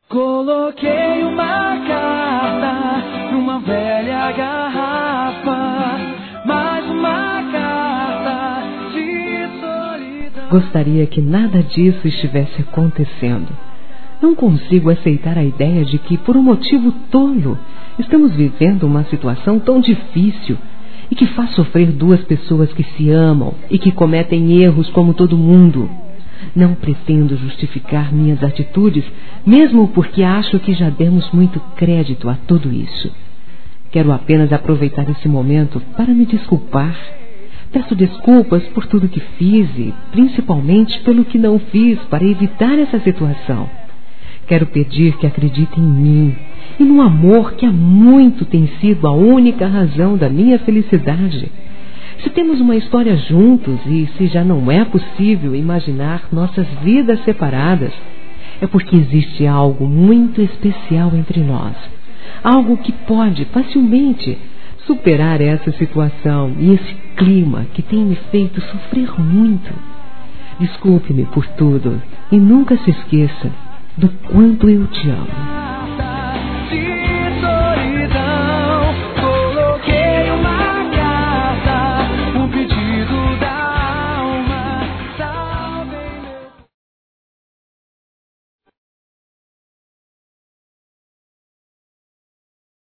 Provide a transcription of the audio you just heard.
Coloquei uma carta numa velha garrafa, mais uma carta de solidão. Gostaria que nada disso estivesse acontecendo. Não consigo aceitar a ideia de que, por um motivo tolo, estamos vivendo uma situação tão difícil e que faz sofrer duas pessoas que se amam e que cometem erros como todo mundo. Não pretendo justificar minhas atitudes, mesmo porque acho que já demos muito crédito a tudo isso. Quero apenas aproveitar esse momento para me desculpar. Peço desculpas por tudo que fiz e, principalmente, pelo que não fiz para evitar essa situação. Quero pedir que acreditem em mim e no amor que há muito tem sido a única razão da minha felicidade. Se temos uma história juntos e se já não é possível imaginar nossas vidas separadas, é porque existe algo muito especial entre nós. Algo que pode facilmente superar essa situação e esse clima que tem me feito sofrer muito. Desculpe-me por tudo e nunca se esqueça do quanto eu te amo.